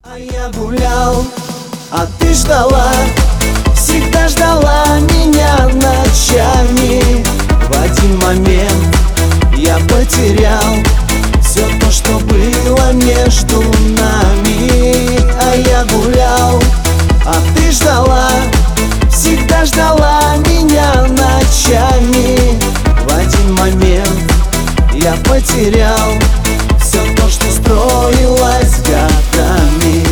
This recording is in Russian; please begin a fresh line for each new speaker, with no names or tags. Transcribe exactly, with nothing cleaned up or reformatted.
А я гулял, а ты ждала, всегда ждала меня ночами. В один момент я потерял все то, что было между нами. А я гулял, а ты ждала, всегда ждала меня ночами. В один момент я потерял все то, что строилось годами.